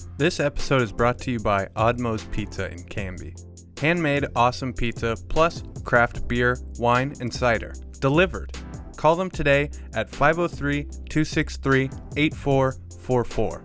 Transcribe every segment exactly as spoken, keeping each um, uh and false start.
This episode is brought to you by Oddmo's Pizza in Canby. Handmade awesome pizza plus craft beer, wine, and cider. Delivered. Call them today at five oh three, two six three, eight four four four.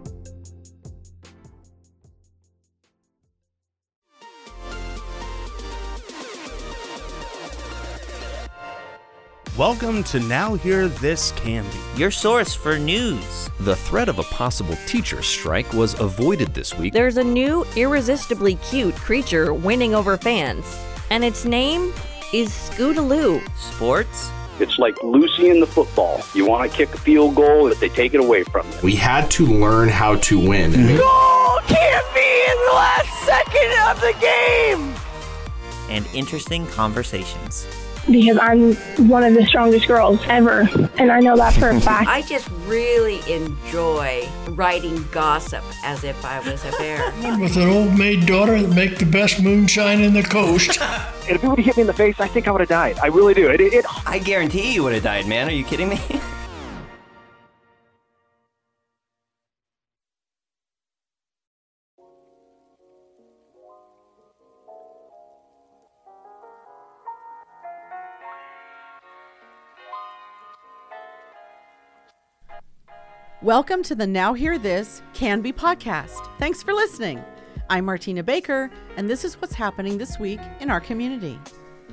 Welcome to Now Hear This Canby, your source for news. The threat of a possible teacher strike was avoided this week. There's a new, irresistibly cute creature winning over fans, and its name is Scootaloo. Sports? It's like Lucy in the football. You want to kick a field goal, if they take it away from you. We had to learn how to win. Goal can't be in the last second of the game! And interesting conversations. Because I'm one of the strongest girls ever, and I know that for a fact. I just really enjoy writing gossip as if I was a bear. With an old maid daughter that make the best moonshine in the coast. And if it would have hit me in the face, I think I would have died. I really do. It, it, it... I guarantee you would have died, man. Are you kidding me? Welcome to the Now Hear This Canby podcast. Thanks for listening. I'm Martina Baker, and this is what's happening this week in our community.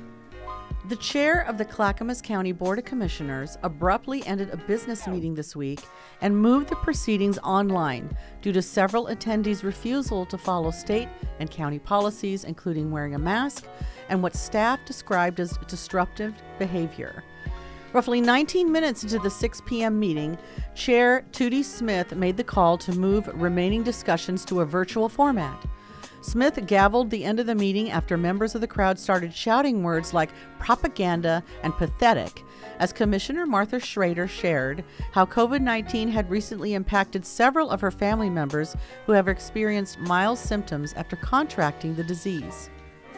The chair of the Clackamas County Board of Commissioners abruptly ended a business meeting this week and moved the proceedings online due to several attendees' refusal to follow state and county policies, including wearing a mask and what staff described as disruptive behavior. Roughly nineteen minutes into the six p.m. meeting, Chair Tootie Smith made the call to move remaining discussions to a virtual format. Smith gavelled the end of the meeting after members of the crowd started shouting words like propaganda and pathetic, as Commissioner Martha Schrader shared how covid nineteen had recently impacted several of her family members who have experienced mild symptoms after contracting the disease.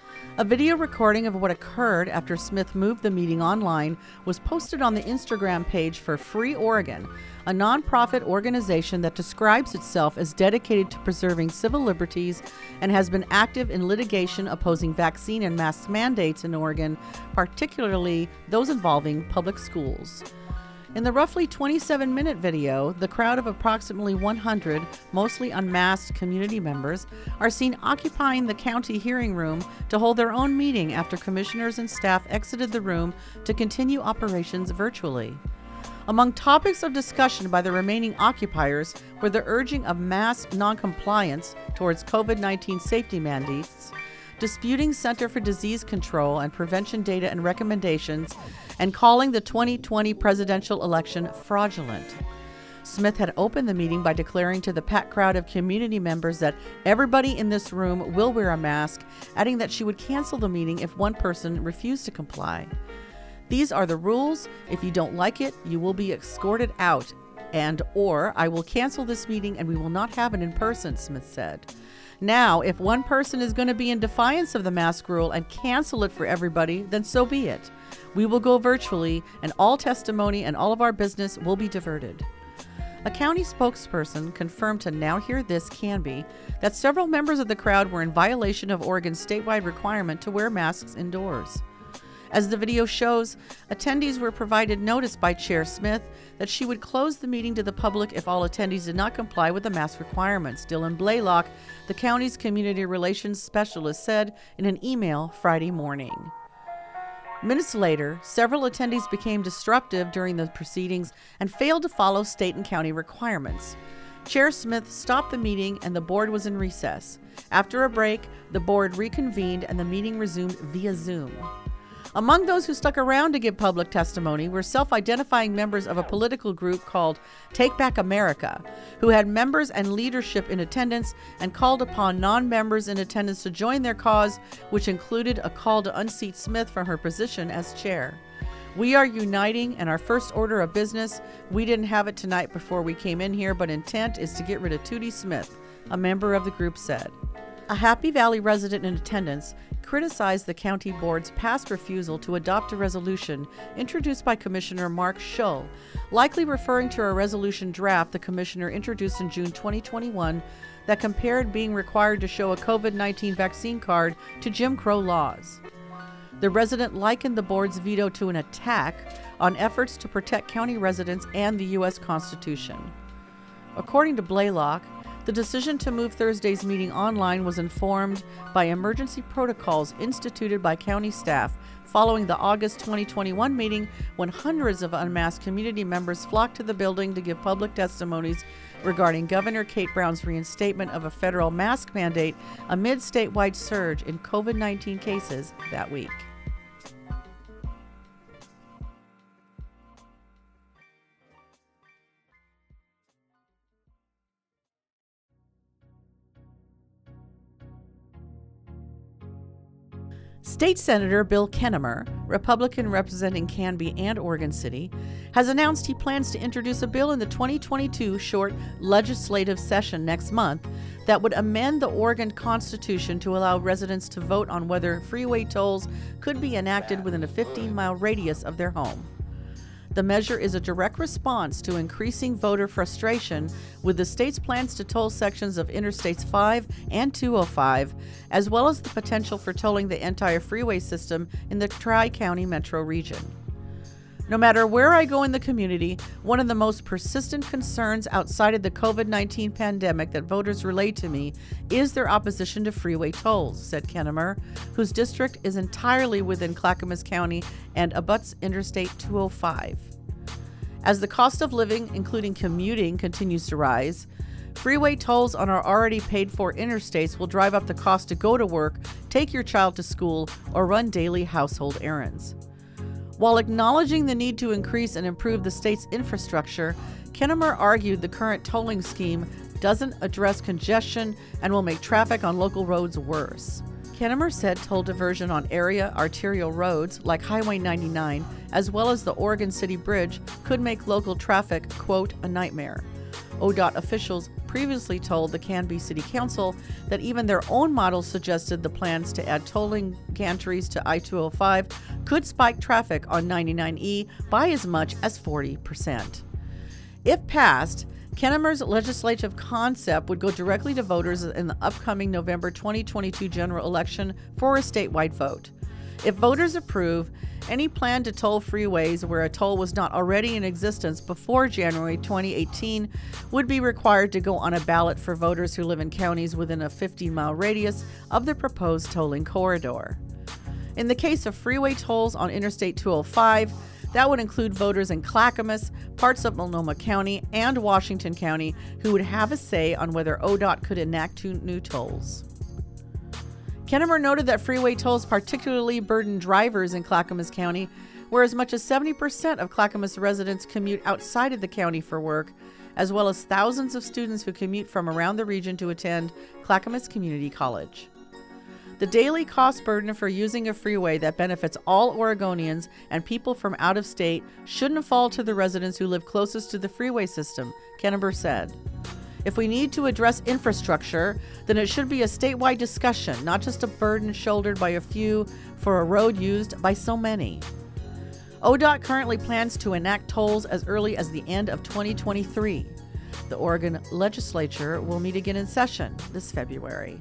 A video recording of what occurred after Smith moved the meeting online was posted on the Instagram page for Free Oregon, a nonprofit organization that describes itself as dedicated to preserving civil liberties and has been active in litigation opposing vaccine and mask mandates in Oregon, particularly those involving public schools. In the roughly twenty-seven minute video, the crowd of approximately one hundred, mostly unmasked community members, are seen occupying the county hearing room to hold their own meeting after commissioners and staff exited the room to continue operations virtually. Among topics of discussion by the remaining occupiers were the urging of mask noncompliance towards covid nineteen safety mandates, disputing Center for Disease Control and Prevention data and recommendations, and calling the twenty twenty presidential election fraudulent. Smith had opened the meeting by declaring to the packed crowd of community members that everybody in this room will wear a mask, adding that she would cancel the meeting if one person refused to comply. These are the rules. If you don't like it, you will be escorted out, and or I will cancel this meeting and we will not have it in person, Smith said. Now, if one person is going to be in defiance of the mask rule and cancel it for everybody, then so be it. We will go virtually, and all testimony and all of our business will be diverted. A county spokesperson confirmed to Now Hear This Canby that several members of the crowd were in violation of Oregon's statewide requirement to wear masks indoors. As the video shows, attendees were provided notice by Chair Smith that she would close the meeting to the public if all attendees did not comply with the mask requirements. Dylan Blaylock, the county's community relations specialist, said in an email Friday morning. Minutes later, several attendees became disruptive during the proceedings and failed to follow state and county requirements. Chair Smith stopped the meeting and the board was in recess. After a break, the board reconvened and the meeting resumed via Zoom. Among those who stuck around to give public testimony were self-identifying members of a political group called Take Back America, who had members and leadership in attendance and called upon non-members in attendance to join their cause, which included a call to unseat Smith from her position as chair. We are uniting, and our first order of business, we didn't have it tonight before we came in here, but intent is to get rid of Tootie Smith, a member of the group said. A Happy Valley resident in attendance criticized the county board's past refusal to adopt a resolution introduced by Commissioner Mark Schull, likely referring to a resolution draft the commissioner introduced in June twenty twenty-one that compared being required to show a COVID nineteen vaccine card to Jim Crow laws. The resident likened the board's veto to an attack on efforts to protect county residents and the U S Constitution. According to Blaylock, the decision to move Thursday's meeting online was informed by emergency protocols instituted by county staff following the August twenty twenty-one meeting, when hundreds of unmasked community members flocked to the building to give public testimonies regarding Governor Kate Brown's reinstatement of a federal mask mandate amid statewide surge in COVID nineteen cases that week. State Senator Bill Kennemer, Republican representing Canby and Oregon City, has announced he plans to introduce a bill in the twenty twenty-two short legislative session next month that would amend the Oregon Constitution to allow residents to vote on whether freeway tolls could be enacted within a fifteen-mile radius of their home. The measure is a direct response to increasing voter frustration with the state's plans to toll sections of Interstates five and two oh five, as well as the potential for tolling the entire freeway system in the Tri-County metro region. No matter where I go in the community, one of the most persistent concerns outside of the COVID nineteen pandemic that voters relay to me is their opposition to freeway tolls, said Kennemer, whose district is entirely within Clackamas County and abuts Interstate two oh five. As the cost of living, including commuting, continues to rise, freeway tolls on our already paid-for interstates will drive up the cost to go to work, take your child to school, or run daily household errands. While acknowledging the need to increase and improve the state's infrastructure, Kennemer argued the current tolling scheme doesn't address congestion and will make traffic on local roads worse. Kennemer said toll diversion on area arterial roads like Highway ninety-nine, as well as the Oregon City Bridge, could make local traffic, quote, a nightmare. O D O T officials previously told the Canby City Council that even their own models suggested the plans to add tolling gantries to I two oh five could spike traffic on ninety-nine E by as much as forty percent. If passed, Kennemer's legislative concept would go directly to voters in the upcoming November twenty twenty-two general election for a statewide vote. If voters approve, any plan to toll freeways where a toll was not already in existence before January twenty eighteen would be required to go on a ballot for voters who live in counties within a fifteen-mile radius of the proposed tolling corridor. In the case of freeway tolls on Interstate two oh five, that would include voters in Clackamas, parts of Multnomah County, and Washington County who would have a say on whether O D O T could enact two new tolls. Kennemer noted that freeway tolls particularly burden drivers in Clackamas County, where as much as seventy percent of Clackamas residents commute outside of the county for work, as well as thousands of students who commute from around the region to attend Clackamas Community College. The daily cost burden for using a freeway that benefits all Oregonians and people from out of state shouldn't fall to the residents who live closest to the freeway system, Kennemer said. If we need to address infrastructure, then it should be a statewide discussion, not just a burden shouldered by a few for a road used by so many. O D O T currently plans to enact tolls as early as the end of twenty twenty-three. The Oregon legislature will meet again in session this February.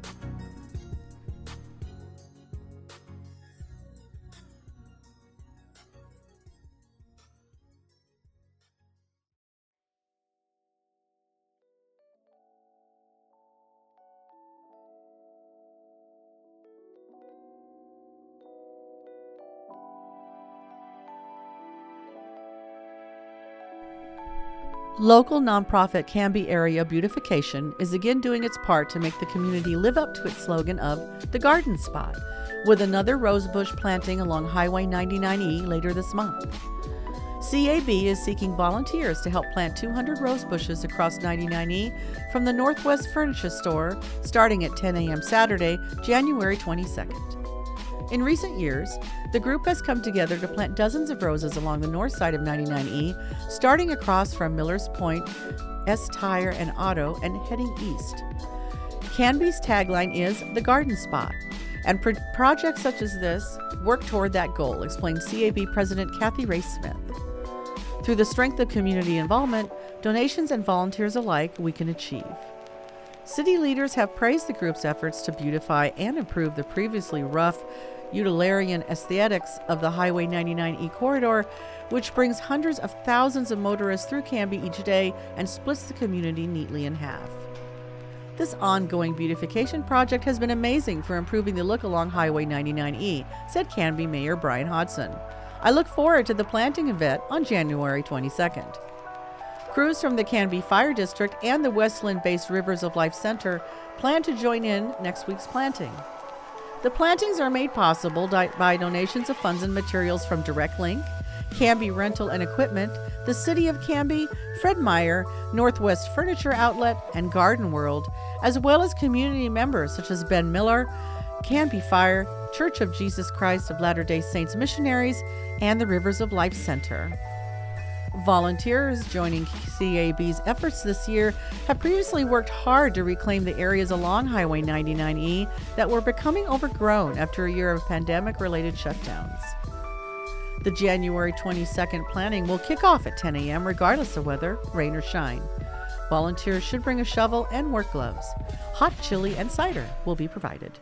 Local nonprofit Canby Area Beautification is again doing its part to make the community live up to its slogan of The Garden Spot, with another rosebush planting along Highway ninety-nine E later this month. C A B is seeking volunteers to help plant two hundred rose bushes across ninety-nine E from the Northwest Furniture Store starting at ten a.m. Saturday, January twenty-second. In recent years, the group has come together to plant dozens of roses along the north side of ninety-nine E, starting across from Millers Point, S. Tire and Auto, and heading east. Canby's tagline is The Garden Spot, and pro- projects such as this work toward that goal, explained C A B President Kathy Ray Smith. Through the strength of community involvement, donations and volunteers alike, we can achieve. City leaders have praised the group's efforts to beautify and improve the previously rough, utilitarian aesthetics of the Highway ninety-nine E corridor, which brings hundreds of thousands of motorists through Canby each day and splits the community neatly in half. This ongoing beautification project has been amazing for improving the look along Highway ninety-nine E, said Canby Mayor Brian Hodson. I look forward to the planting event on January twenty-second. Crews from the Canby Fire District and the Westland-based Rivers of Life Center plan to join in next week's planting. The plantings are made possible by donations of funds and materials from Direct Link, Canby Rental and Equipment, the City of Canby, Fred Meyer, Northwest Furniture Outlet, and Garden World, as well as community members such as Ben Miller, Canby Fire, Church of Jesus Christ of Latter-day Saints Missionaries, and the Rivers of Life Center. Volunteers joining C A B's efforts this year have previously worked hard to reclaim the areas along Highway ninety-nine E that were becoming overgrown after a year of pandemic-related shutdowns. The January twenty-second planting will kick off at ten a.m. regardless of weather, rain or shine. Volunteers should bring a shovel and work gloves. Hot chili and cider will be provided.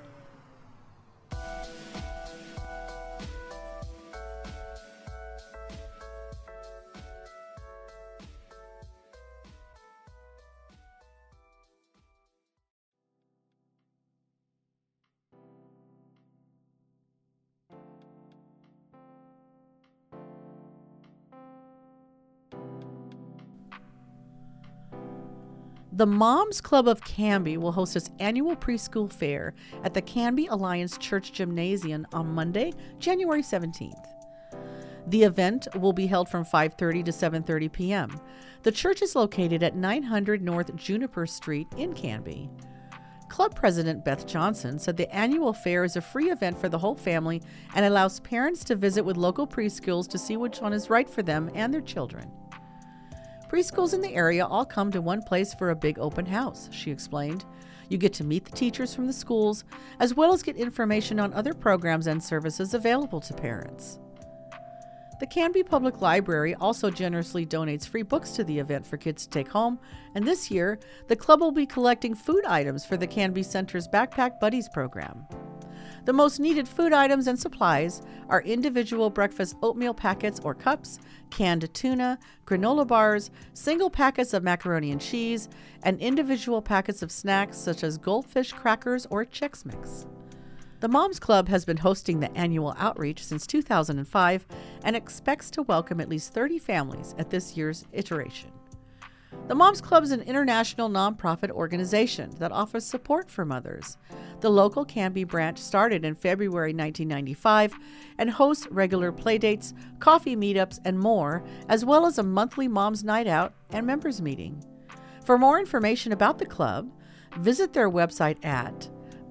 The Moms Club of Canby will host its annual preschool fair at the Canby Alliance Church Gymnasium on Monday, January seventeenth. The event will be held from five thirty to seven thirty p.m. The church is located at nine hundred North Juniper Street in Canby. Club President Beth Johnson said the annual fair is a free event for the whole family and allows parents to visit with local preschools to see which one is right for them and their children. Preschools in the area all come to one place for a big open house, she explained. You get to meet the teachers from the schools, as well as get information on other programs and services available to parents. The Canby Public Library also generously donates free books to the event for kids to take home, and this year, the club will be collecting food items for the Canby Center's Backpack Buddies program. The most needed food items and supplies are individual breakfast oatmeal packets or cups, canned tuna, granola bars, single packets of macaroni and cheese, and individual packets of snacks such as goldfish crackers or Chex Mix. The Moms Club has been hosting the annual outreach since two thousand five and expects to welcome at least thirty families at this year's iteration. The Moms Club is an international nonprofit organization that offers support for mothers. The local Canby branch started in February nineteen ninety-five and hosts regular playdates, coffee meetups, and more, as well as a monthly Moms Night Out and members meeting. For more information about the club, visit their website at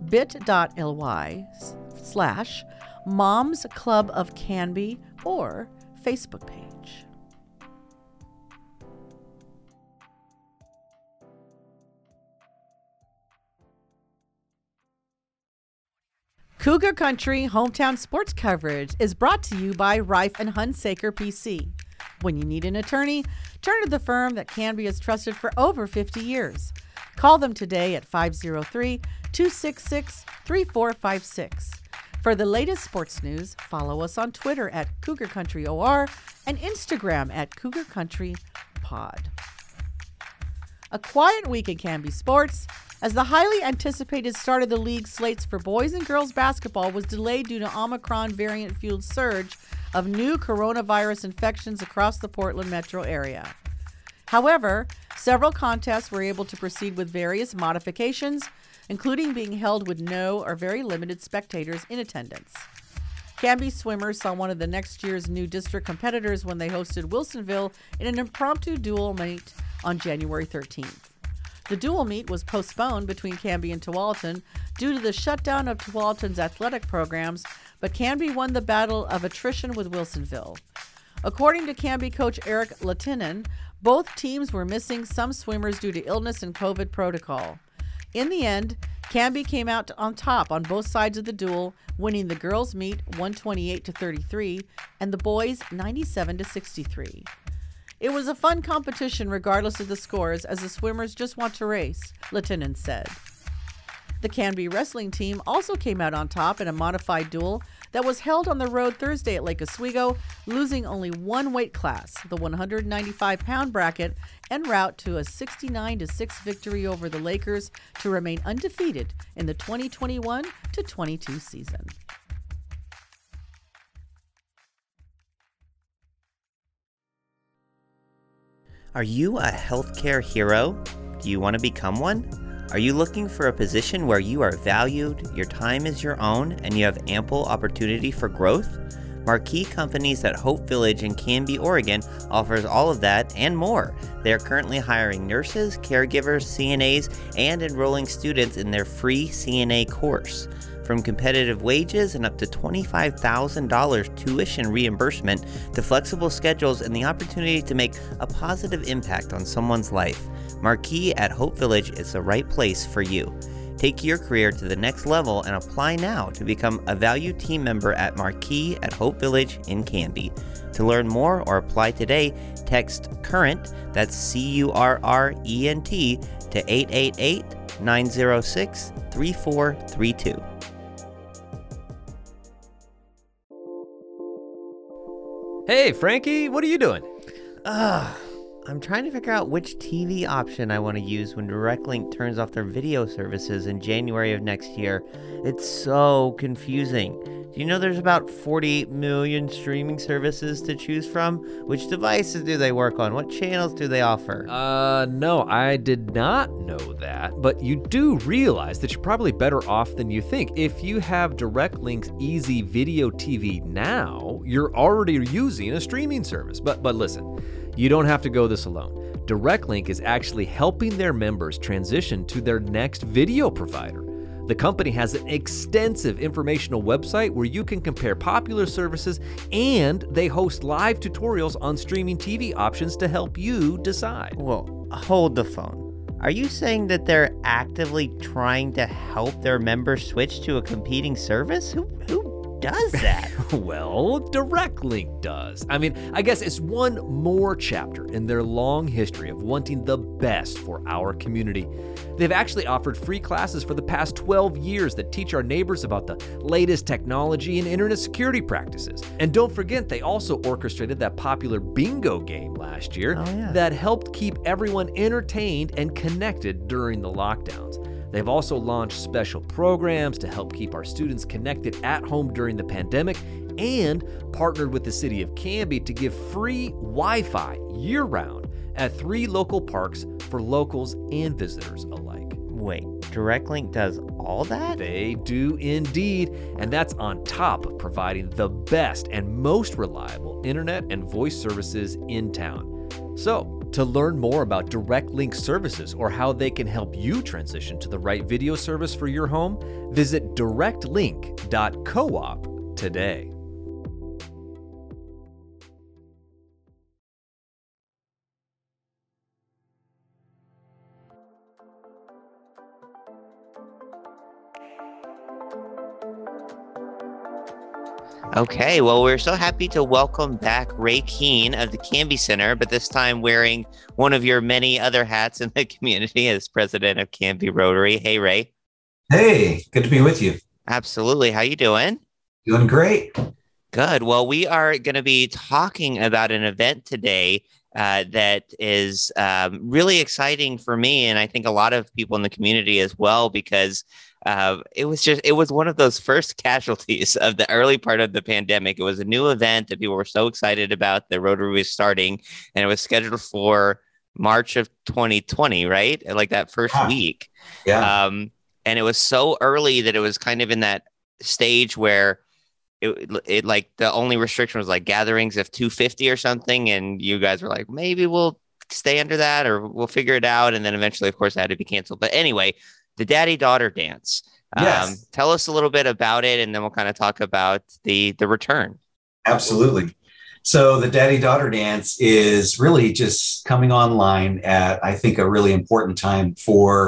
bit.ly slash Moms Club of Canby or Facebook page. Cougar Country Hometown Sports Coverage is brought to you by Reif and Hunsaker P C. When you need an attorney, turn to the firm that Canby has trusted for over fifty years. Call them today at five oh three, two six six, three four five six. For the latest sports news, follow us on Twitter at Cougar Country O R and Instagram at Cougar Country Pod. A quiet week in Canby sports, as the highly anticipated start of the league slates for boys and girls basketball was delayed due to Omicron variant-fueled surge of new coronavirus infections across the Portland metro area. However, several contests were able to proceed with various modifications, including being held with no or very limited spectators in attendance. Canby swimmers saw one of the next year's new district competitors when they hosted Wilsonville in an impromptu dual meet on January thirteenth. The dual meet was postponed between Canby and Tualatin due to the shutdown of Tualatin's athletic programs, but Canby won the battle of attrition with Wilsonville. According to Canby coach Eric Latinen, both teams were missing some swimmers due to illness and COVID protocol. In the end, Canby came out on top on both sides of the duel, winning the girls' meet one twenty-eight to thirty-three and the boys ninety-seven to sixty-three. It was a fun competition regardless of the scores, as the swimmers just want to race, Lieutenant said. The Canby wrestling team also came out on top in a modified duel that was held on the road Thursday at Lake Oswego, losing only one weight class, the one ninety-five pound bracket, en route to a sixty-nine to six victory over the Lakers to remain undefeated in the twenty twenty-one to twenty-two season. Are you a healthcare hero? Do you want to become one? Are you looking for a position where you are valued, your time is your own, and you have ample opportunity for growth? Marquee Companies at Hope Village in Canby, Oregon offers all of that and more. They are currently hiring nurses, caregivers, C N As, and enrolling students in their free C N A course. From competitive wages and up to twenty-five thousand dollars tuition reimbursement to flexible schedules and the opportunity to make a positive impact on someone's life, Marquee at Hope Village is the right place for you. Take your career to the next level and apply now to become a valued team member at Marquee at Hope Village in Canby. To learn more or apply today, text CURRENT, that's C U R R E N T, to eight eight eight, nine zero six, three four three two. Hey, Frankie, what are you doing? Ugh. I'm trying to figure out which T V option I want to use when DirectLink turns off their video services in January of next year. It's so confusing. Do you know there's about forty million streaming services to choose from? Which devices do they work on? What channels do they offer? Uh, no, I did not know that, but you do realize that you're probably better off than you think. If you have DirectLink's Easy Video T V now, you're already using a streaming service. But but listen, you don't have to go this alone. DirectLink is actually helping their members transition to their next video provider. The company has an extensive informational website where you can compare popular services, and they host live tutorials on streaming T V options to help you decide. Well, hold the phone. Are you saying that they're actively trying to help their members switch to a competing service? Who who does that? Well, DirectLink does. I mean, I guess it's one more chapter in their long history of wanting the best for our community. They've actually offered free classes for the past twelve years that teach our neighbors about the latest technology and internet security practices. And don't forget, they also orchestrated that popular bingo game last year oh, yeah. that helped keep everyone entertained and connected during the lockdowns. They've also launched special programs to help keep our students connected at home during the pandemic, and partnered with the city of Canby to give free Wi-Fi year-round at three local parks for locals and visitors alike. Wait, DirectLink does all that? They do indeed, and that's on top of providing the best and most reliable internet and voice services in town. So, to learn more about DirectLink services or how they can help you transition to the right video service for your home, visit direct link dot coop today. Okay, well, we're so happy to welcome back Ray Keene of the Canby Center, but this time wearing one of your many other hats in the community as president of Canby Rotary. Hey, Ray. Hey, good to be with you. Absolutely. How you doing? Doing great. Good. Well, we are going to be talking about an event today uh, that is um, really exciting for me, and I think a lot of people in the community as well, because Uh, it was just, it was one of those first casualties of the early part of the pandemic. It was a new event that people were so excited about. The Rotary was starting, and it was scheduled for March of twenty twenty, right? Like that first ah, week. Yeah. Um, and it was so early that it was kind of in that stage where it, it like the only restriction was like gatherings of two fifty or something. And you guys were like, maybe we'll stay under that or we'll figure it out. And then eventually, of course, it had to be canceled. But anyway, the daddy-daughter dance. Yes. Um, tell us a little bit about it, and then we'll kind of talk about the the return. Absolutely. So the daddy-daughter dance is really just coming online at, I think, a really important time for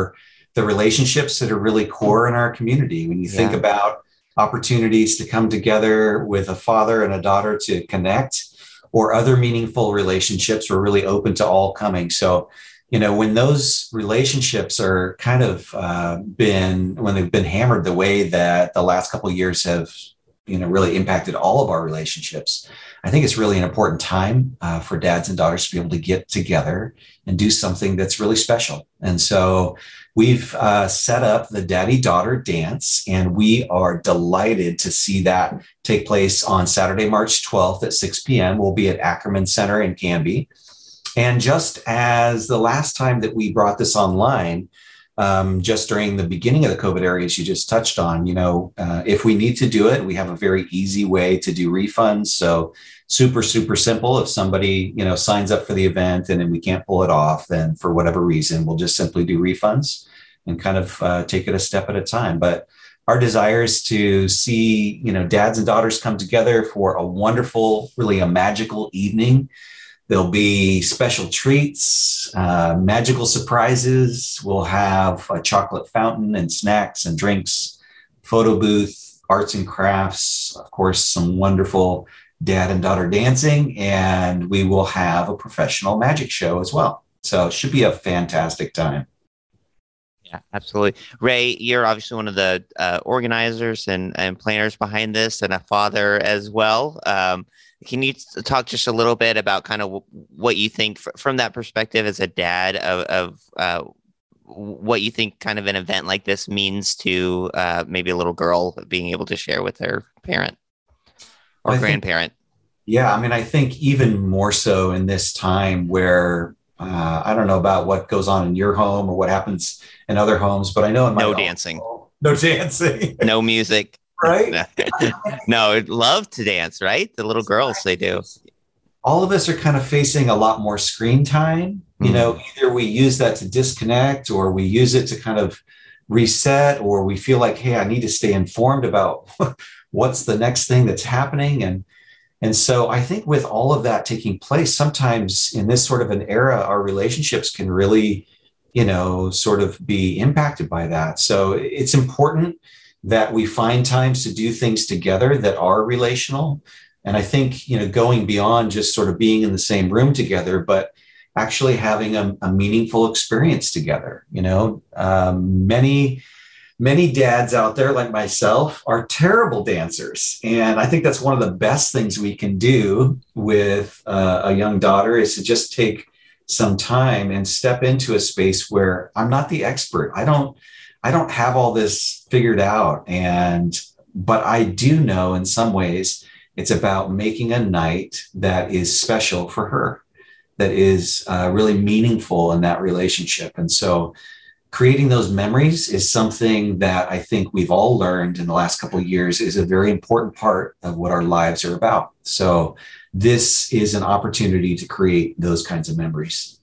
the relationships that are really core in our community. When you yeah. think about opportunities to come together with a father and a daughter to connect, or other meaningful relationships, we're really open to all coming. So, you know, when those relationships are kind of uh, been, when they've been hammered the way that the last couple of years have, you know, really impacted all of our relationships, I think it's really an important time uh, for dads and daughters to be able to get together and do something that's really special. And so we've uh, set up the Daddy-Daughter Dance, and we are delighted to see that take place on Saturday, March twelfth at six p.m. We'll be at Ackerman Center in Canby. And just as the last time that we brought this online, um, just during the beginning of the COVID areas you just touched on, you know, uh, if we need to do it, we have a very easy way to do refunds. So super, super simple. If somebody, you know, signs up for the event and then we can't pull it off, then for whatever reason, we'll just simply do refunds and kind of uh, take it a step at a time. But our desire is to see, you know, dads and daughters come together for a wonderful, really a magical evening. There'll be special treats, uh, magical surprises. We'll have a chocolate fountain and snacks and drinks, photo booth, arts and crafts, of course, some wonderful dad and daughter dancing, and we will have a professional magic show as well. So it should be a fantastic time. Yeah, absolutely. Ray, you're obviously one of the uh, organizers and, and planners behind this, and a father as well. Um, Can you talk just a little bit about kind of what you think f- from that perspective as a dad of, of uh, what you think kind of an event like this means to uh, maybe a little girl being able to share with her parent or I grandparent? Think, yeah, I mean, I think even more so in this time where uh, I don't know about what goes on in your home or what happens in other homes, but I know in my no own dancing, home, no dancing, no music. Right? No, I'd love to dance, right? The little girls, they do. All of us are kind of facing a lot more screen time. You mm. know, either we use that to disconnect, or we use it to kind of reset, or we feel like, hey, I need to stay informed about what's the next thing that's happening. And, and so I think with all of that taking place, sometimes in this sort of an era, our relationships can really, you know, sort of be impacted by that. So it's important that we find times to do things together that are relational. And I think, you know, going beyond just sort of being in the same room together, but actually having a, a meaningful experience together. You know, um, many, many dads out there like myself are terrible dancers. And I think that's one of the best things we can do with uh, a young daughter is to just take some time and step into a space where I'm not the expert. I don't, I don't have all this figured out. And, but I do know in some ways it's about making a night that is special for her, that is uh, really meaningful in that relationship. And so creating those memories is something that I think we've all learned in the last couple of years is a very important part of what our lives are about. So this is an opportunity to create those kinds of memories.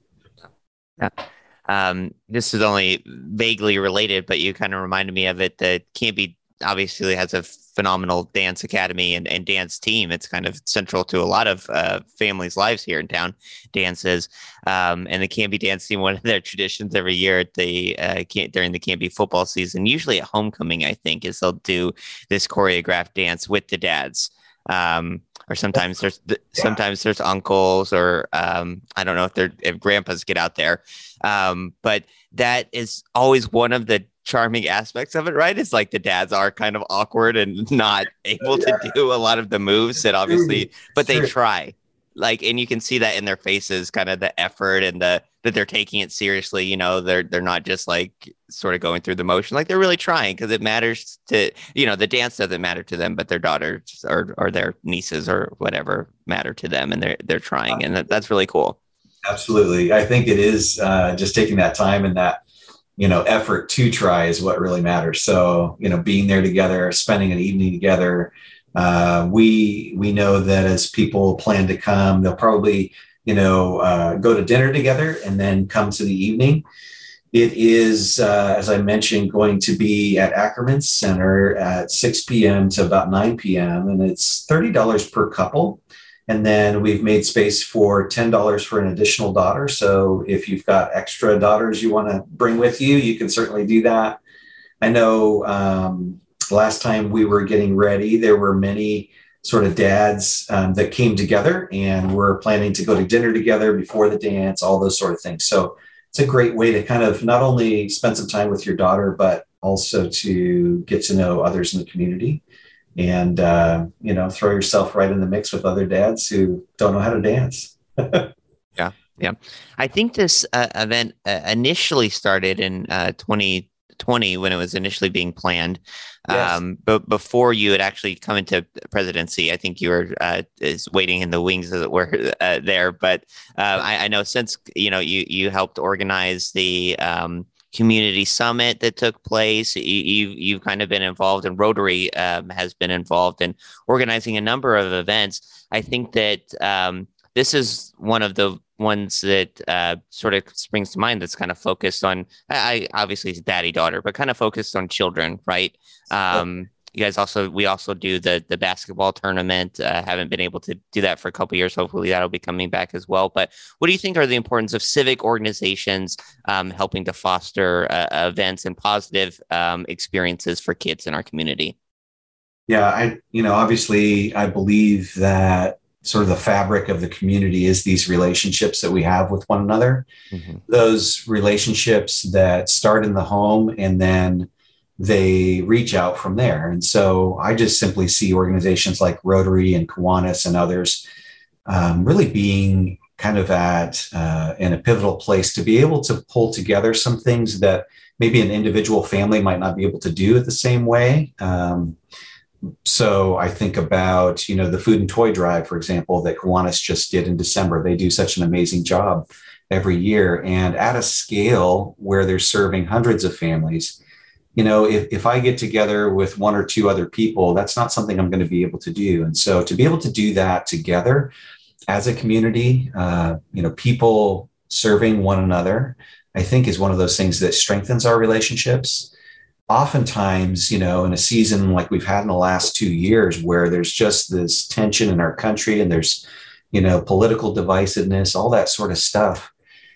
Yeah. Um, this is only vaguely related, but you kind of reminded me of it. The Canby obviously has a phenomenal dance academy and, and dance team. It's kind of central to a lot of uh, families' lives here in town, dances. Um, and the Canby dance team, one of their traditions every year at the uh, during the Canby football season, usually at homecoming, I think, is they'll do this choreographed dance with the dads. Um, or sometimes there's sometimes there's uncles, or um, I don't know if they're if grandpas get out there, um, but that is always one of the charming aspects of it, right? It's like the dads are kind of awkward and not able yeah. to do a lot of the moves that obviously, but they try. Like, and you can see that in their faces, kind of the effort and the that they're taking it seriously. You know, they're they're not just like sort of going through the motion. Like they're really trying, because it matters to, you know, the dance doesn't matter to them, but their daughters or or their nieces or whatever matter to them, and they're they're trying, and that, that's really cool. Absolutely, I think it is uh, just taking that time and that, you know, effort to try is what really matters. So, you know, being there together, spending an evening together. Uh, we we know that as people plan to come, they'll probably, you know, uh, go to dinner together and then come to the evening. It is, uh, as I mentioned, going to be at Ackerman Center at six p.m. to about nine p.m. and it's thirty dollars per couple. And then we've made space for ten dollars for an additional daughter. So if you've got extra daughters you want to bring with you, you can certainly do that. I know um, last time we were getting ready, there were many sort of dads um, that came together and were planning to go to dinner together before the dance, all those sort of things. So it's a great way to kind of not only spend some time with your daughter, but also to get to know others in the community. And, uh, you know, throw yourself right in the mix with other dads who don't know how to dance. yeah, yeah. I think this uh, event uh, initially started in uh, twenty twenty when it was initially being planned. Yes. Um, but before you had actually come into presidency, I think you were uh, is waiting in the wings, as it were, uh, there. But uh, I, I know since, you know, you, you helped organize the um, community summit that took place. You, you, you've kind of been involved, and Rotary um, has been involved in organizing a number of events. I think that um, this is one of the ones that uh, sort of springs to mind that's kind of focused on, I obviously it's daddy daughter, but kind of focused on children, right? Um, you guys also, we also do the the basketball tournament. Uh, haven't been able to do that for a couple of years. Hopefully that'll be coming back as well. But what do you think are the importance of civic organizations um, helping to foster uh, events and positive um, experiences for kids in our community? Yeah, I, you know, obviously I believe that sort of the fabric of the community is these relationships that we have with one another. Mm-hmm. Those relationships that start in the home and then they reach out from there. And so I just simply see organizations like Rotary and Kiwanis and others um, really being kind of at uh, in a pivotal place to be able to pull together some things that maybe an individual family might not be able to do it the same way. Um, so I think about, you know, the food and toy drive, for example, that Kiwanis just did in December. They do such an amazing job every year, and at a scale where they're serving hundreds of families. You know, if, if I get together with one or two other people, that's not something I'm going to be able to do. And so to be able to do that together as a community, uh, you know, people serving one another, I think is one of those things that strengthens our relationships. Oftentimes, you know, in a season like we've had in the last two years, where there's just this tension in our country and there's, you know, political divisiveness, all that sort of stuff.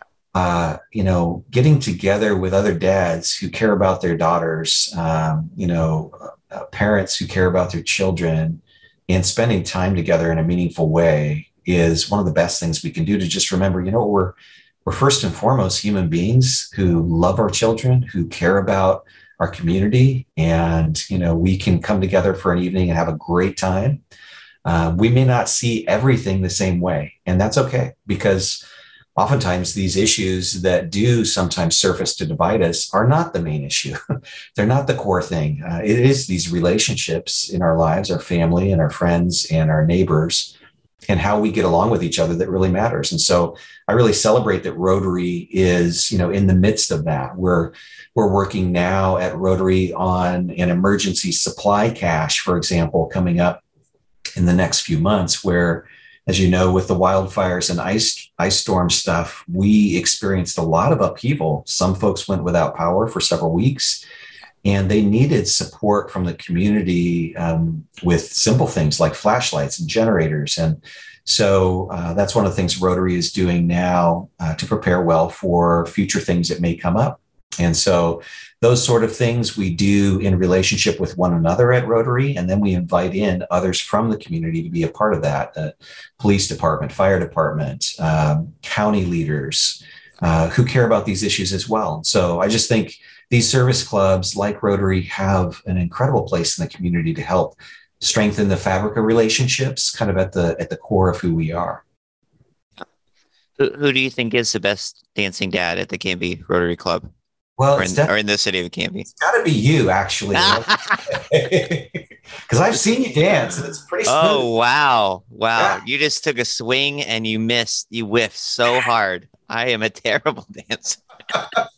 Uh, you know, getting together with other dads who care about their daughters, um, you know, uh, parents who care about their children, and spending time together in a meaningful way is one of the best things we can do to just remember, you know, we're, we're first and foremost human beings who love our children, who care about our community, and, you know, we can come together for an evening and have a great time. Uh, we may not see everything the same way, and that's okay, because oftentimes these issues that do sometimes surface to divide us are not the main issue. They're not the core thing. Uh, it is these relationships in our lives, our family and our friends and our neighbors, and how we get along with each other that really matters. And so I really celebrate that Rotary is, you know, in the midst of that. We're, we're working now at Rotary on an emergency supply cache, for example, coming up in the next few months, where, as you know, with the wildfires and ice ice storm stuff, we experienced a lot of upheaval. Some folks went without power for several weeks, and they needed support from the community um, with simple things like flashlights and generators. And so uh, that's one of the things Rotary is doing now uh, to prepare well for future things that may come up. And so those sort of things we do in relationship with one another at Rotary, and then we invite in others from the community to be a part of that. The police department, fire department, um, county leaders uh, who care about these issues as well. So I just think these service clubs like Rotary have an incredible place in the community to help strengthen the fabric of relationships, kind of at the at the core of who we are. Who, who do you think is the best dancing dad at the Canby Rotary Club? Well, or in, def- or in the city of Canby? It's got to be you, actually. Because I've seen you dance, and it's pretty smooth. Oh, wow. Wow. Yeah. You just took a swing and you missed. You whiffed so hard. I am a terrible dancer.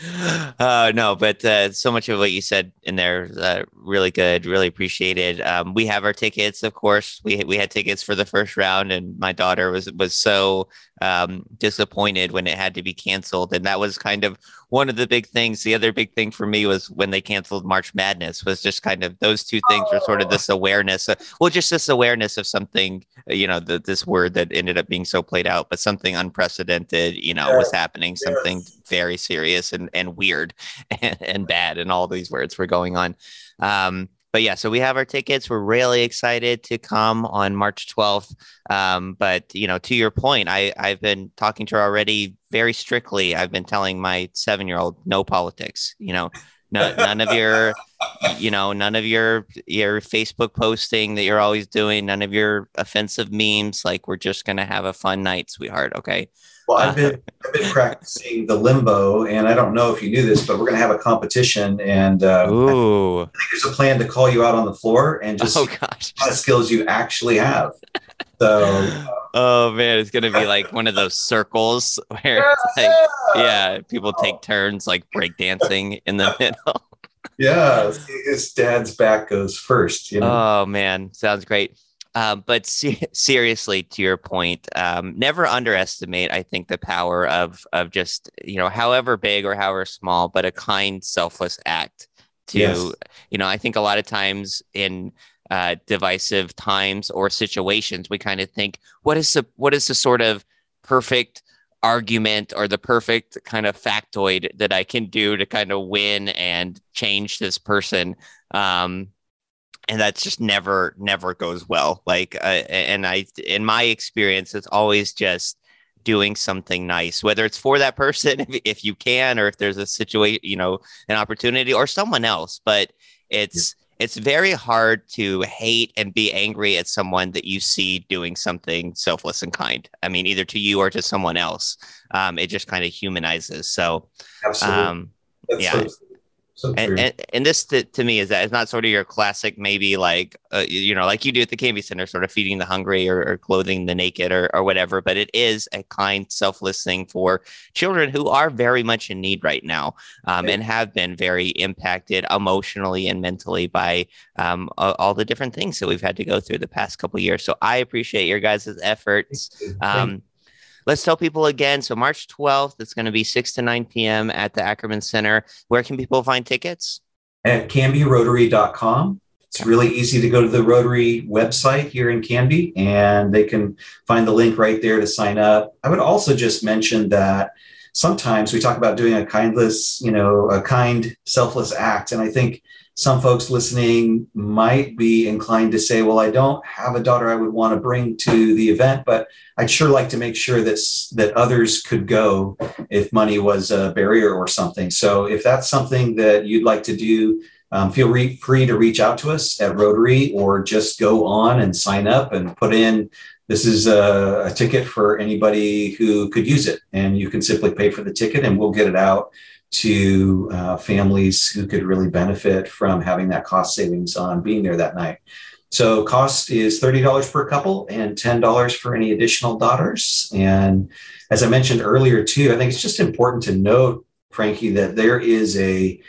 Uh, no, but uh, so much of what you said in there is uh, really good, really appreciated. Um, we have our tickets, of course. We we had tickets for the first round, and my daughter was was so um, disappointed when it had to be canceled. And that was kind of one of the big things. The other big thing for me was when they canceled March Madness, was just kind of those two things were sort of this awareness. Of, well, just this awareness of something, you know, the, this word that ended up being so played out, but something unprecedented, you know, yes. was happening, something yes. very serious and, and weird and, and bad. And all these words were going on. Um, But yeah, so we have our tickets. We're really excited to come on March twelfth. Um, but, you know, to your point, I, I've been talking to her already very strictly. I've been telling my seven-year-old, no politics, you know, no, none of your, you know, none of your, your Facebook posting that you're always doing, none of your offensive memes. Like, we're just going to have a fun night, sweetheart. Okay. Well, I've been, I've been practicing the limbo, and I don't know if you knew this, but we're going to have a competition, and uh, Ooh. I think there's a plan to call you out on the floor and just oh, see gosh. what skills you actually have. So, uh, oh man, it's going to be like one of those circles where it's like, yeah, people take turns like breakdancing in the middle. Yeah, his dad's back goes first. You know? Oh man, sounds great. Um, but se- seriously, to your point, um, never underestimate, I think, the power of of just, you know, however big or however small, but a kind, selfless act to, yes. you know, I think a lot of times in uh, divisive times or situations, we kind of think, what is the what is the sort of perfect argument or the perfect kind of factoid that I can do to kind of win and change this person? Um, And that's just never, never goes well. Like, uh, and I, in my experience, it's always just doing something nice, whether it's for that person, if, if you can, or if there's a situation, you know, an opportunity or someone else. But it's, yeah. it's very hard to hate and be angry at someone that you see doing something selfless and kind. I mean, either to you or to someone else. Um, it just kind of humanizes. So, Absolutely. um, That's yeah. So- So and, and and this to, to me is that it's not sort of your classic, maybe like, uh, you know, like you do at the K B Center, sort of feeding the hungry or, or clothing the naked or, or whatever. But it is a kind, selfless thing for children who are very much in need right now, um, and have been very impacted emotionally and mentally by um, all, all the different things that we've had to go through the past couple of years. So I appreciate your guys' efforts. Um, Let's tell people again. So March twelfth, it's going to be six to nine p.m. at the Ackerman Center. Where can people find tickets? At canby rotary dot com. It's really easy to go to the Rotary website here in Canby, and they can find the link right there to sign up. I would also just mention that sometimes we talk about doing a kindless, you know, a kind, selfless act. And I think some folks listening might be inclined to say, well, I don't have a daughter I would want to bring to the event, but I'd sure like to make sure that, that others could go if money was a barrier or something. So if that's something that you'd like to do, um, feel re- free to reach out to us at Rotary, or just go on and sign up and put in, this is a, a ticket for anybody who could use it. And you can simply pay for the ticket and we'll get it out to uh, families who could really benefit from having that cost savings on being there that night. So cost is thirty dollars per couple and ten dollars for any additional daughters. And as I mentioned earlier too, I think it's just important to note, Frankie, that there is a,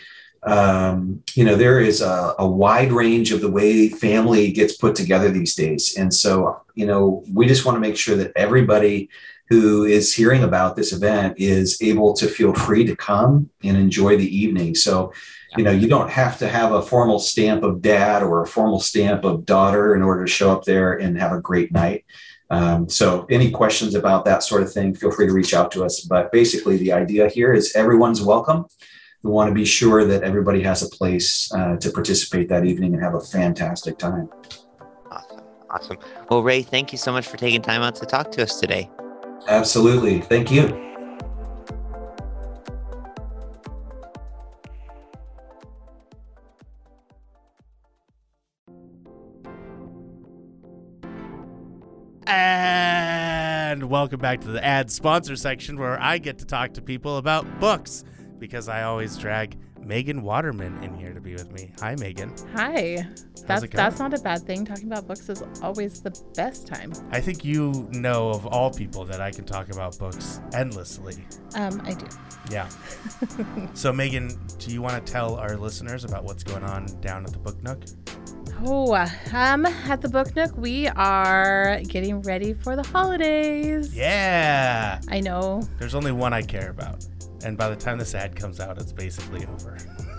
um, you know, there is a, a wide range of the way family gets put together these days. And so, you know, we just want to make sure that everybody who is hearing about this event is able to feel free to come and enjoy the evening. So, you know, you don't have to have a formal stamp of dad or a formal stamp of daughter in order to show up there and have a great night. Um, so any questions about that sort of thing, feel free to reach out to us. But basically the idea here is everyone's welcome. We want to be sure that everybody has a place uh, to participate that evening and have a fantastic time. Awesome. Awesome. Well, Ray, thank you so much for taking time out to talk to us today. Absolutely. Thank you. And welcome back to the ad sponsor section, where I get to talk to people about books, because I always drag Megan Waterman in here to be with me. Hi, Megan. Hi. That's that's not a bad thing. Talking about books is always the best time. I think you know of all people that I can talk about books endlessly. Um, I do. Yeah. So, Megan, do you want to tell our listeners about what's going on down at the Book Nook? Oh, um, at the Book Nook, we are getting ready for the holidays. Yeah. I know. There's only one I care about. And by the time this ad comes out, it's basically over.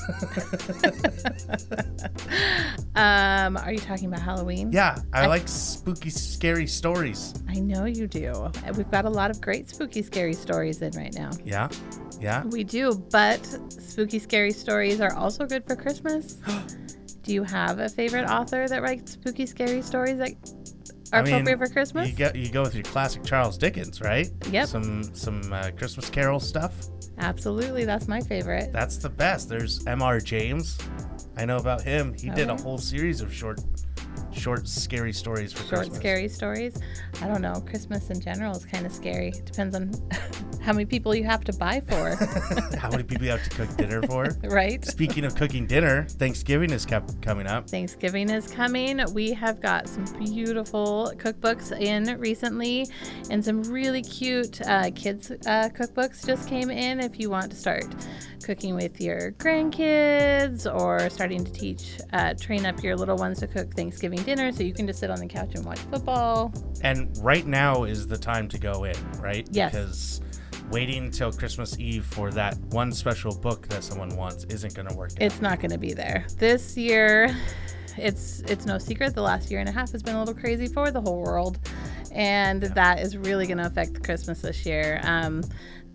um, are you talking about Halloween? Yeah, I, I like spooky, scary stories. I know you do. We've got a lot of great spooky, scary stories in right now. Yeah, yeah. We do, but spooky, scary stories are also good for Christmas. Do you have a favorite author that writes spooky, scary stories that are I mean, appropriate for Christmas? You go, you go with your classic Charles Dickens, right? Yep. Some some uh, Christmas Carol stuff. Absolutely, that's my favorite. That's the best. There's M R James. I know about him. He oh, did yeah. a whole series of short, short scary stories for short, Christmas. Short scary stories. I don't know. Christmas in general is kind of scary. Depends on how many people you have to buy for. How many people you have to cook dinner for? Right. Speaking of cooking dinner, Thanksgiving is kept coming up. Thanksgiving is coming. We have got some beautiful cookbooks in recently, and some really cute uh, kids uh, cookbooks just came in. If you want to start cooking with your grandkids or starting to teach, uh, train up your little ones to cook Thanksgiving dinner so you can just sit on the couch and watch football. And right now is the time to go in, right? Yes. Because waiting until Christmas Eve for that one special book that someone wants isn't going to work out. It's not going to be there. This year, it's it's no secret, the last year and a half has been a little crazy for the whole world. And yeah. that is really going to affect Christmas this year. Um,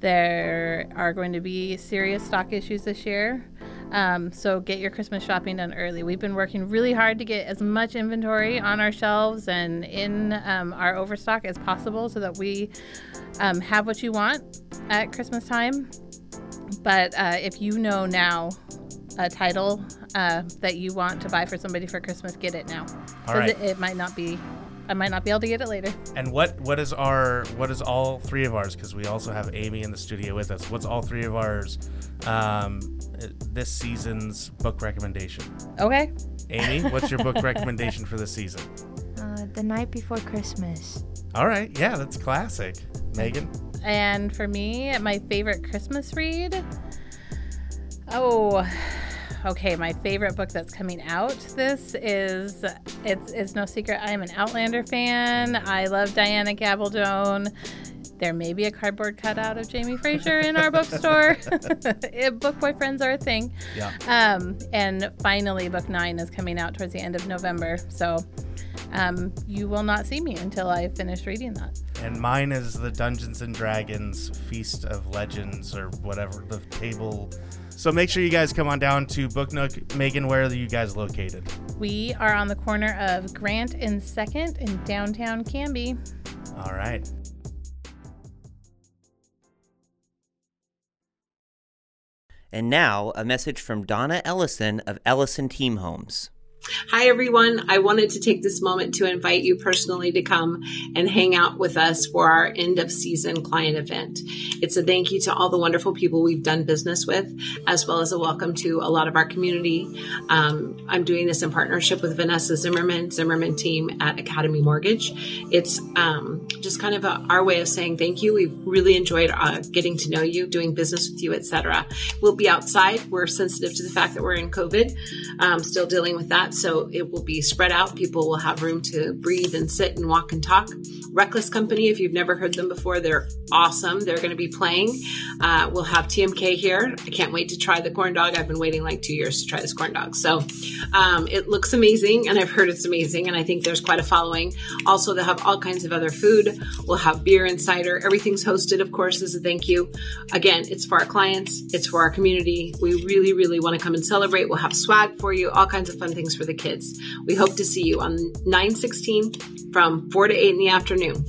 there are going to be serious stock issues this year. Um, so get your Christmas shopping done early. We've been working really hard to get as much inventory on our shelves and in um, our overstock as possible so that we um, have what you want at Christmas time. But uh, if you know now a title uh, that you want to buy for somebody for Christmas, get it now. All right. It, it might not be, I might not be able to get it later. And what, what is our, what is all three of ours? Because we also have Amy in the studio with us. What's all three of ours um, this season's book recommendation? Okay. Amy, what's your book recommendation for this season? Uh, The Night Before Christmas. All right. Yeah, that's classic. Megan? And for me, my favorite Christmas read. Oh, okay. My favorite book that's coming out. This is, it's, it's no secret. I am an Outlander fan. I love Diana Gabaldon. There may be a cardboard cutout of Jamie Fraser in our bookstore. Book boyfriends are a thing. Yeah. Um, and finally, book nine is coming out towards the end of November. So um, you will not see me until I finish reading that. And mine is the Dungeons and Dragons Feast of Legends or whatever, the table. So make sure you guys come on down to Book Nook. Megan, where are you guys located? We are on the corner of Grant and second in downtown Canby. All right. And now, a message from Donna Ellison of Ellison Team Homes. Hi, everyone. I wanted to take this moment to invite you personally to come and hang out with us for our end of season client event. It's a thank you to all the wonderful people we've done business with, as well as a welcome to a lot of our community. Um, I'm doing this in partnership with Vanessa Zimmerman, Zimmerman team at Academy Mortgage. It's um, just kind of a, our way of saying thank you. We've really enjoyed uh, getting to know you, doing business with you, et cetera. We'll be outside. We're sensitive to the fact that we're in COVID, um, still dealing with that. So it will be spread out. People will have room to breathe and sit and walk and talk. Reckless Company, if you've never heard them before, they're awesome. They're going to be playing. Uh, we'll have T M K here. I can't wait to try the corn dog. I've been waiting like two years to try this corn dog. So um, it looks amazing, and I've heard it's amazing, and I think there's quite a following. Also, they'll have all kinds of other food. We'll have beer and cider. Everything's hosted, of course, as a thank you. Again, it's for our clients. It's for our community. We really, really want to come and celebrate. We'll have swag for you, all kinds of fun things for the kids. We hope to see you on nine sixteen from four to eight in the afternoon.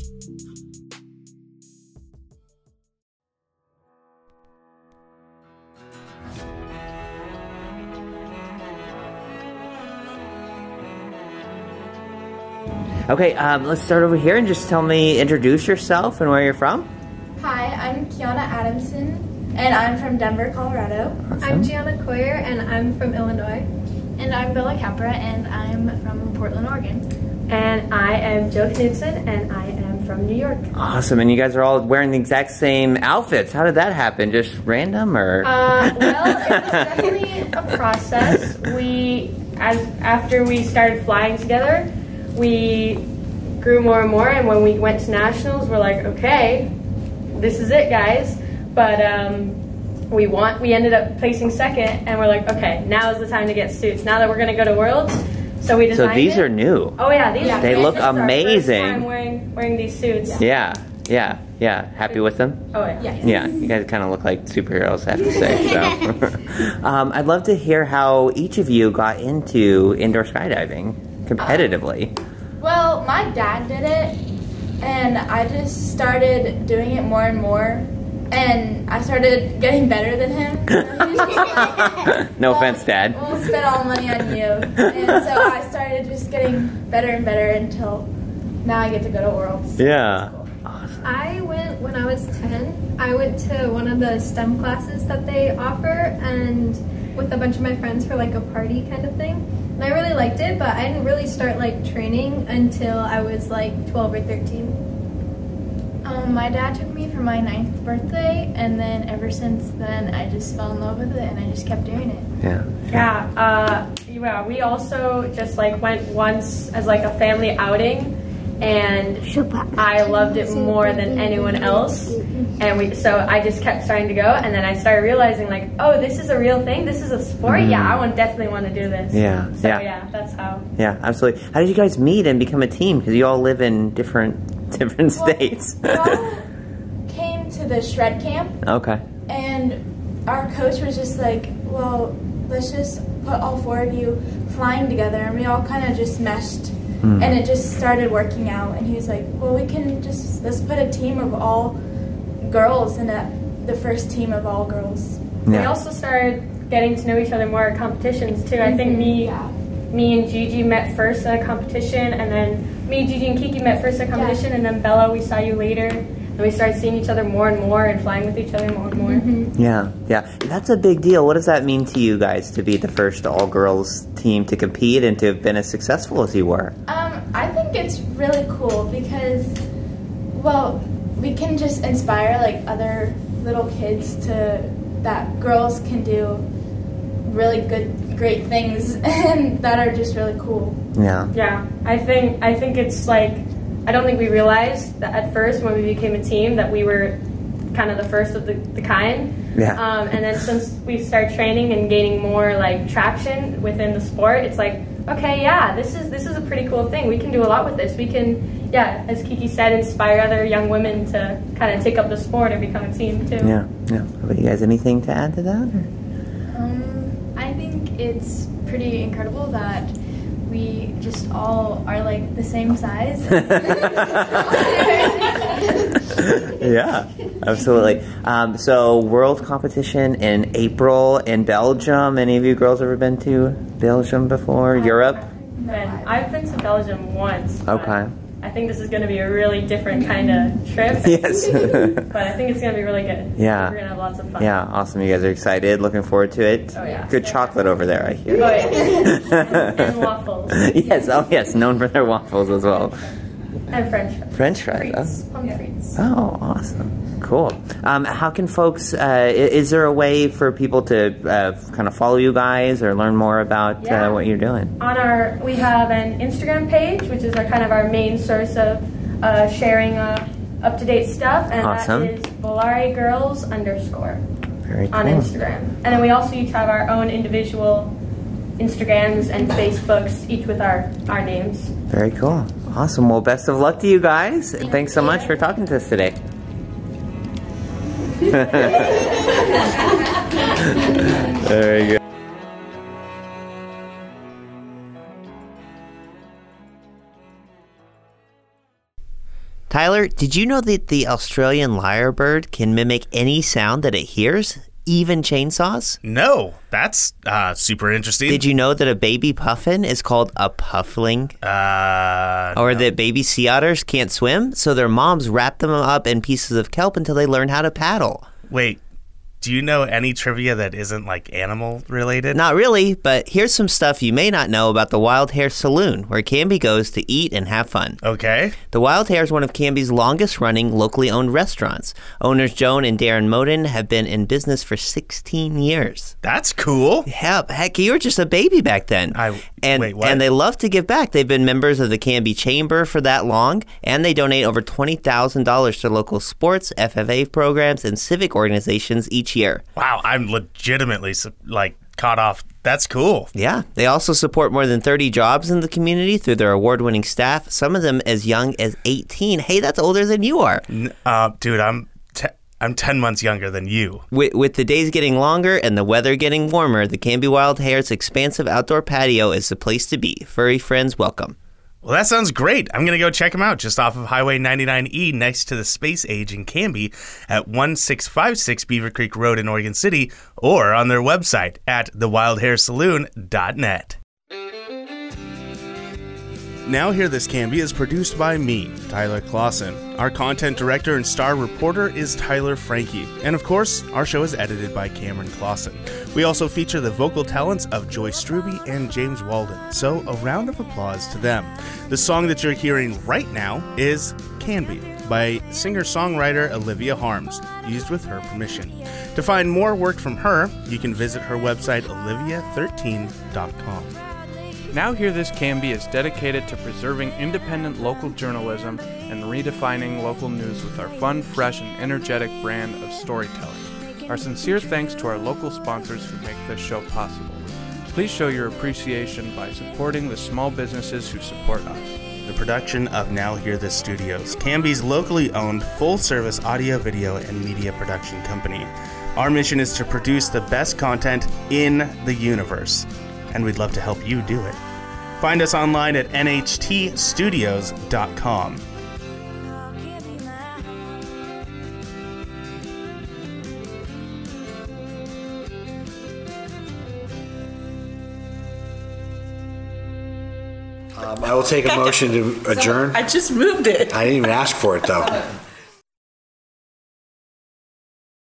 Okay, um, let's start over here and just tell me, introduce yourself and where you're from. Hi, I'm Kiana Adamson, And I'm from Denver, Colorado. Awesome. I'm Gianna Coyer, and I'm from Illinois. And I'm Bella Capra, and I'm from Portland, Oregon. And I am Joe Knudsen, and I am from New York. Awesome. And you guys are all wearing the exact same outfits. How did that happen? Just random or? Uh, well, it was definitely a process. We, as after we started flying together, we grew more and more. And when we went to nationals, we're like, okay, this is it, guys. But um, we want. We ended up placing second, and we're like, okay, now is the time to get suits. Now that we're going to go to Worlds. So we designed So these it. are new. Oh yeah, these They are look this is our amazing. First time wearing wearing these suits. Yeah, yeah, yeah. Happy with them? Oh yeah. Yes. Yeah, you guys kind of look like superheroes, I have to say. So, um, I'd love to hear how each of you got into indoor skydiving competitively. Well, my dad did it, and I just started doing it more and more. And I started getting better than him. No offense, Dad. We'll spend all the money on you. And so I started just getting better and better until now I get to go to Worlds. Yeah. I went when I was ten. I went to one of the STEM classes that they offer, and with a bunch of my friends for like a party kind of thing. And I really liked it, but I didn't really start like training until I was like twelve or thirteen. Um, my dad took me for my ninth birthday, and then ever since then, I just fell in love with it, and I just kept doing it. Yeah. Yeah. Uh, yeah. We also just like went once as like a family outing, and I loved it more than anyone else. And we, so I just kept starting to go, and then I started realizing like, oh, this is a real thing. This is a sport. Mm. Yeah, I want definitely want to do this. Yeah. So yeah. yeah, that's how. Yeah, absolutely. How did you guys meet and become a team? Because you all live in different different well, states. We all came to the shred camp. Okay. And our coach was just like, well, let's just put all four of you flying together. And we all kind of just meshed. Mm. And it just started working out. And he was like, well, we can just, let's put a team of all girls in a, the first team of all girls. Yeah. We also started getting to know each other more at competitions too. Mm-hmm. I think me, yeah. me and Gigi met first at a competition, and then me, Gigi, and Kiki met first at a competition, yeah. and then Bella, we saw you later. And we started seeing each other more and more and flying with each other more and more. Mm-hmm. Yeah, yeah. That's a big deal. What does that mean to you guys to be the first all-girls team to compete and to have been as successful as you were? Um, I think it's really cool because, well, we can just inspire like other little kids to that girls can do really good, great things and that are just really cool. Yeah. Yeah. I think I think it's like I don't think we realized that at first when we became a team that we were kind of the first of the, the kind. Yeah. Um, and then since we started training and gaining more like traction within the sport, it's like, okay, yeah, this is this is a pretty cool thing. We can do a lot with this. We can, yeah, as Kiki said, inspire other young women to kind of take up the sport and become a team too. Yeah, yeah. But you guys, anything to add to that? Or? Um, I think it's pretty incredible that we just all are like the same size. Yeah, absolutely. Um, so world competition in April in Belgium. Any of you girls ever been to Belgium before? I've Europe? Been. I've been to Belgium once. Okay. I think this is going to be a really different kind of trip. Yes. But I think it's going to be really good. Yeah. We're going to have lots of fun. Yeah, awesome. You guys are excited, looking forward to it. Oh, yeah. Good chocolate over there, I hear. Oh, yeah. And waffles. Yes, oh, yes, known for their waffles as well. And French fries. French fries. Frites. Oh. Frites. Oh, awesome. Cool. Um, how can folks, uh, is there a way for people to uh, kind of follow you guys or learn more about yeah. uh, what you're doing? On our, we have an Instagram page, which is our kind of our main source of uh, sharing uh, up-to-date stuff, and awesome. that is Volare Girls underscore Very cool. on Instagram. And then we also each have our own individual Instagrams and Facebooks, each with our, our names. Very cool. Awesome. Well, best of luck to you guys. Thank Thanks so much for talking to us today. Very good. Tyler, did you know that the Australian lyrebird can mimic any sound that it hears, even chainsaws? No, that's uh, super interesting. Did you know that a baby puffin is called a puffling? Uh, or no. that baby sea otters can't swim, so their moms wrap them up in pieces of kelp until they learn how to paddle? Wait, Do you know any trivia that isn't like animal related? Not really, but here's some stuff you may not know about the Wild Hare Saloon, where Canby goes to eat and have fun. Okay. The Wild Hare is one of Canby's longest running locally owned restaurants. Owners Joan and Darren Moden have been in business for sixteen years. That's cool. Yeah, heck, you were just a baby back then. I and, wait, what? And they love to give back. They've been members of the Canby Chamber for that long, and they donate over twenty thousand dollars to local sports, F F A programs, and civic organizations each year. Wow, I'm legitimately like caught off. That's cool. Yeah, they also support more than thirty jobs in the community through their award-winning staff, some of them as young as eighteen. Hey, that's older than you are. Uh, dude, I'm te- I'm ten months younger than you. With, with the days getting longer and the weather getting warmer, the Canby Wild Hare's expansive outdoor patio is the place to be. Furry friends welcome. Well, that sounds great. I'm going to go check them out just off of Highway ninety-nine E next to the Space Age in Canby at one six five six Beaver Creek Road in Oregon City, or on their website at the wild hare saloon dot net. Now Hear This Canby is produced by me, Tyler Clausen. Our content director and star reporter is Tyler Frankie. And of course, our show is edited by Cameron Clausen. We also feature the vocal talents of Joyce Struby and James Walden. So a round of applause to them. The song that you're hearing right now is Canby by singer-songwriter Olivia Harms, used with her permission. To find more work from her, you can visit her website olivia thirteen dot com. Now Hear This Canby is dedicated to preserving independent local journalism and redefining local news with our fun, fresh, and energetic brand of storytelling. Our sincere thanks to our local sponsors who make this show possible. Please show your appreciation by supporting the small businesses who support us. The production of Now Hear This Studios, Canby's locally owned full-service audio, video, and media production company. Our mission is to produce the best content in the universe, and we'd love to help you do it. Find us online at N H T studios dot com. Um, I will take a motion to adjourn. I just moved it. I didn't even ask for it, though.